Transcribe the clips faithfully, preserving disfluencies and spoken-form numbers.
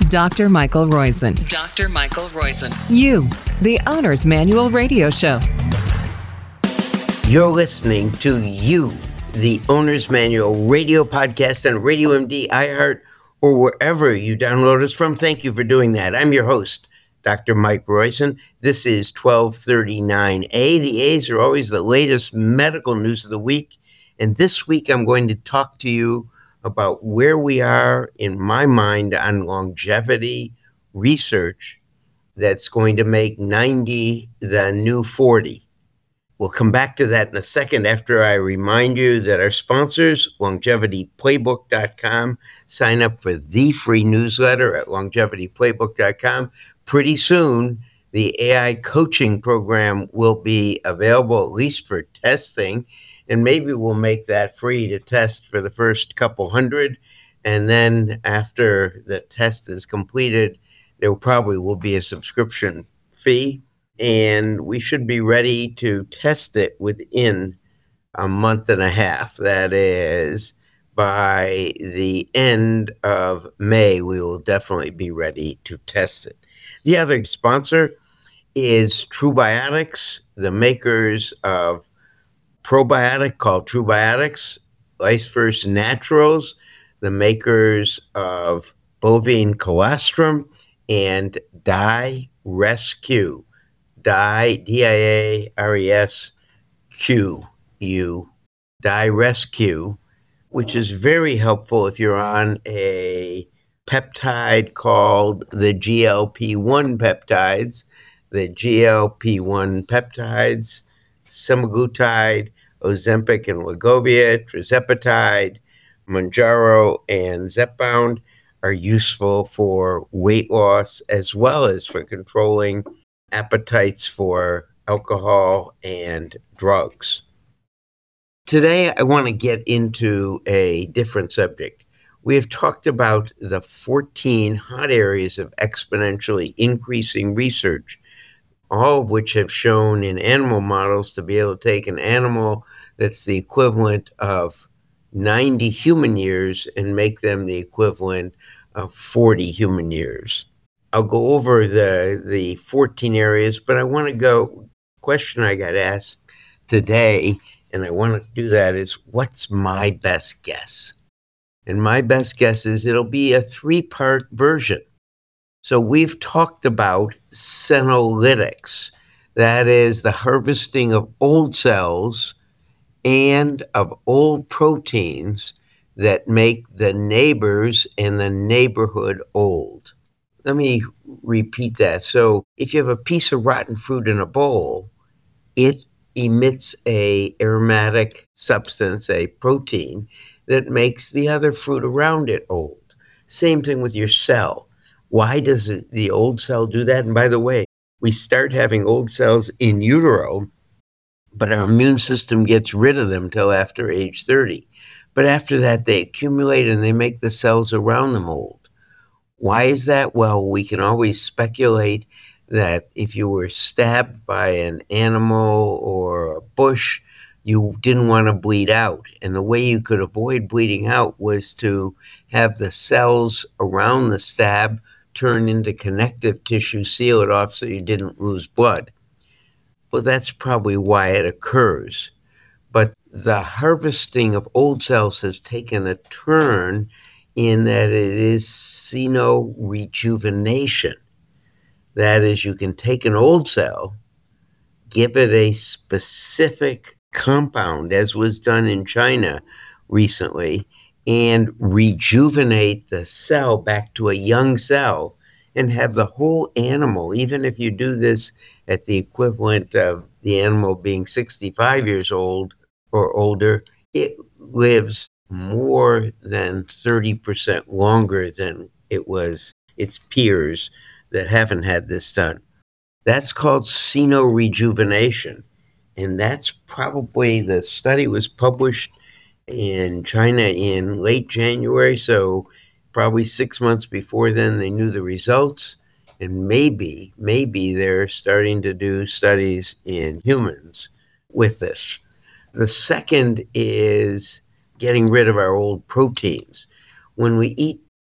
Doctor Michael Roizen. Doctor Michael Roizen. You, the Owner's Manual Radio Show. You're listening to You, the Owner's Manual Radio Podcast on Radio M D, iHeart, or wherever you download us from. Thank you for doing that. I'm your host, Doctor Mike Roizen. This is twelve thirty-nine A. The A's are always the latest medical news of the week. And this week I'm going to talk to you about where we are, in my mind, on longevity research that's going to make ninety the new forty. We'll come back to that in a second after I remind you that our sponsors, longevity playbook dot com, sign up for the free newsletter at longevity playbook dot com. Pretty soon, the A I coaching program will be available, at least for testing, and maybe we'll make that free to test for the first couple hundred. And then after the test is completed, there probably will be a subscription fee. And we should be ready to test it within a month and a half. That is, by the end of May, we will definitely be ready to test it. The other sponsor is TrueBiotics, the makers of probiotic called TrueBiotics, Life First Naturals, the makers of bovine colostrum, and DiaResQ. Di, D I A R E S Q U, DiaResQ, which is very helpful if you're on a peptide called the G L P one peptides. The G L P one peptides, semaglutide, Ozempic and Wegovy, tirzepatide, Mounjaro, and Zepbound are useful for weight loss as well as for controlling appetites for alcohol and drugs. Today, I want to get into a different subject. We have talked about the fourteen hot areas of exponentially increasing research, all of which have shown in animal models to be able to take an animal that's the equivalent of ninety human years and make them the equivalent of forty human years. I'll go over the, the fourteen areas, but I want to go, question I got asked today, and I want to do that is, what's my best guess? And my best guess is it'll be a three-part version. So we've talked about senolytics. That is the harvesting of old cells and of old proteins that make the neighbors and the neighborhood old. Let me repeat that. So if you have a piece of rotten fruit in a bowl, it emits a aromatic substance, a protein, that makes the other fruit around it old. Same thing with your cell. Why does it, the old cell do that? And by the way, we start having old cells in utero, but our immune system gets rid of them till after age thirty. But after that, they accumulate and they make the cells around them old. Why is that? Well, we can always speculate that if you were stabbed by an animal or a bush, you didn't want to bleed out. And the way you could avoid bleeding out was to have the cells around the stab turn into connective tissue, seal it off so you didn't lose blood. Well, that's probably why it occurs. But the harvesting of old cells has taken a turn in that it is xenorejuvenation. That is, you can take an old cell, give it a specific compound, as was done in China recently, and rejuvenate the cell back to a young cell and have the whole animal, even if you do this at the equivalent of the animal being sixty-five years old or older, it lives more than thirty percent longer than it was its peers that haven't had this done. That's called xenorejuvenation. And that's probably, the study was published in China in late January, so probably six months before then they knew the results. And maybe, maybe they're starting to do studies in humans with this. The second is getting rid of our old proteins. When we eat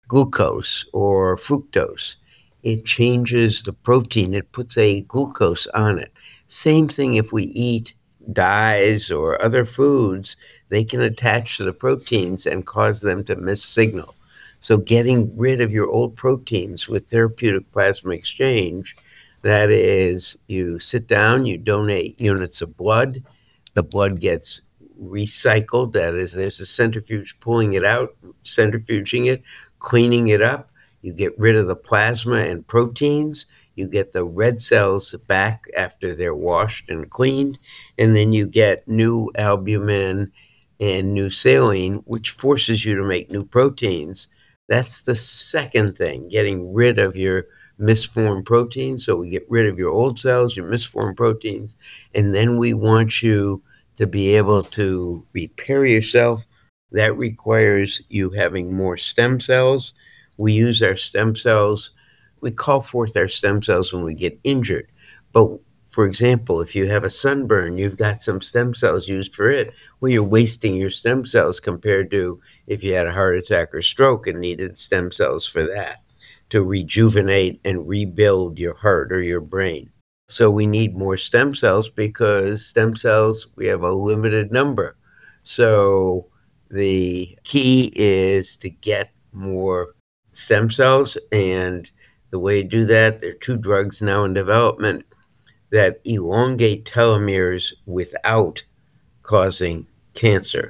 glucose or fructose. It changes the protein. It puts a glucose on it. Same thing if we eat dyes or other foods, they can attach to the proteins and cause them to miss signal. So getting rid of your old proteins with therapeutic plasma exchange, that is, you sit down, you donate units of blood, the blood gets recycled. That is, there's a centrifuge pulling it out, centrifuging it, cleaning it up. You get rid of the plasma and proteins. You get the red cells back after they're washed and cleaned. And then you get new albumin and new saline, which forces you to make new proteins. That's the second thing, getting rid of your misformed proteins. So we get rid of your old cells, your misformed proteins, and then we want you to be able to repair yourself. That requires you having more stem cells. We use our stem cells. We call forth our stem cells when we get injured. But for example, if you have a sunburn, you've got some stem cells used for it. Well, you're wasting your stem cells compared to if you had a heart attack or stroke and needed stem cells for that to rejuvenate and rebuild your heart or your brain. So we need more stem cells because stem cells, we have a limited number. So the key is to get more stem cells. And the way to do that, there are two drugs now in development that elongate telomeres without causing cancer.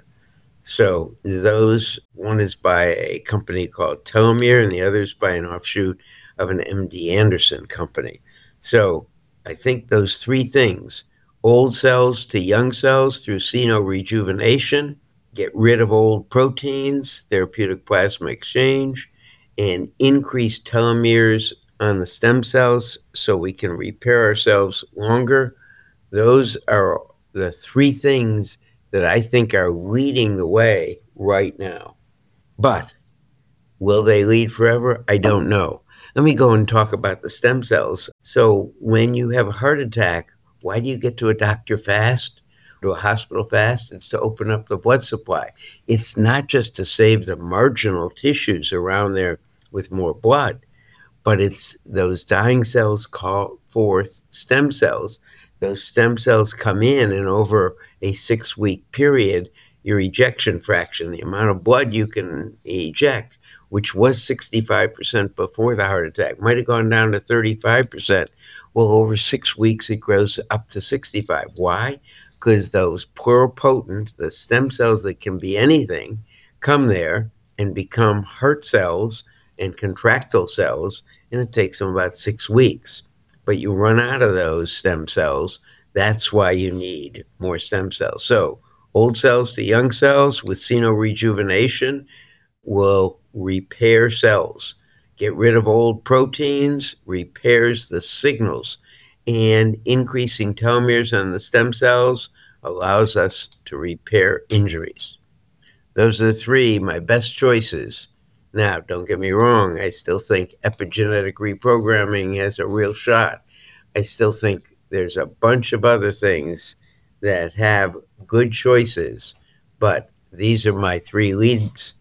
So those, one is by a company called Telomere and the other is by an offshoot of an M D Anderson company. So I think those three things, old cells to young cells through xenorejuvenation, get rid of old proteins, therapeutic plasma exchange, and increase telomeres on the stem cells so we can repair ourselves longer. Those are the three things that I think are leading the way right now. But will they lead forever? I don't know. Let me go and talk about the stem cells. So when you have a heart attack, why do you get to a doctor fast, to a hospital fast? It's to open up the blood supply. It's not just to save the marginal tissues around there with more blood, but it's those dying cells call forth stem cells. Those stem cells come in, and over a six-week period, your ejection fraction, the amount of blood you can eject, which was sixty-five percent before the heart attack, might have gone down to thirty-five percent. Well, over six weeks, it grows up to sixty-five. Why? Because those pluripotent, the stem cells that can be anything, come there and become heart cells and contractile cells, and it takes them about six weeks. But you run out of those stem cells. That's why you need more stem cells. So old cells to young cells with xenorejuvenation will repair cells. Get rid of old proteins, repairs the signals, and increasing telomeres on the stem cells allows us to repair injuries. Those are the three, my best choices. Now, don't get me wrong, I still think epigenetic reprogramming has a real shot. I still think there's a bunch of other things that have good choices, but these are my three leads.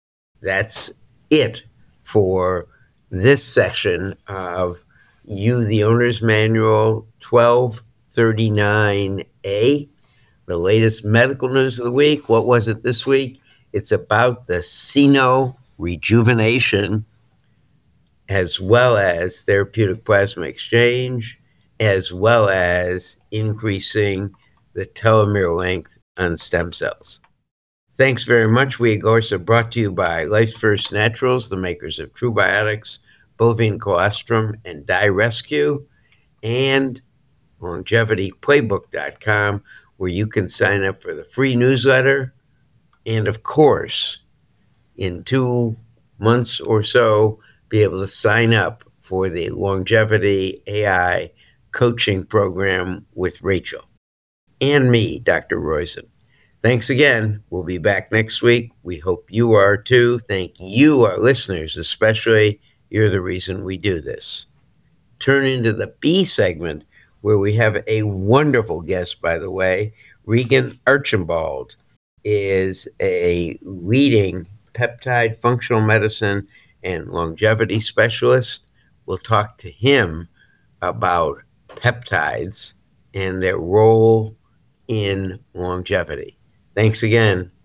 That's it for this session of You, the Owner's Manual twelve thirty-nine A, the latest medical news of the week. What was it this week? It's about the xenorejuvenation as well as therapeutic plasma exchange, as well as increasing the telomere length on stem cells. Thanks very much. We, of course, are brought to you by Life's First Naturals, the makers of True Biotics, bovine colostrum, and Die Rescue, and longevity playbook dot com, where you can sign up for the free newsletter. And of course, in two months or so, be able to sign up for the Longevity A I coaching program with Rachel and me, Doctor Roizen. Thanks again. We'll be back next week. We hope you are too. Thank you, our listeners, especially. You're the reason we do this. Turn into the B segment, where we have a wonderful guest, by the way. Regan Archibald is a leading peptide functional medicine and longevity specialist. We'll talk to him about peptides and their role in longevity. Thanks again.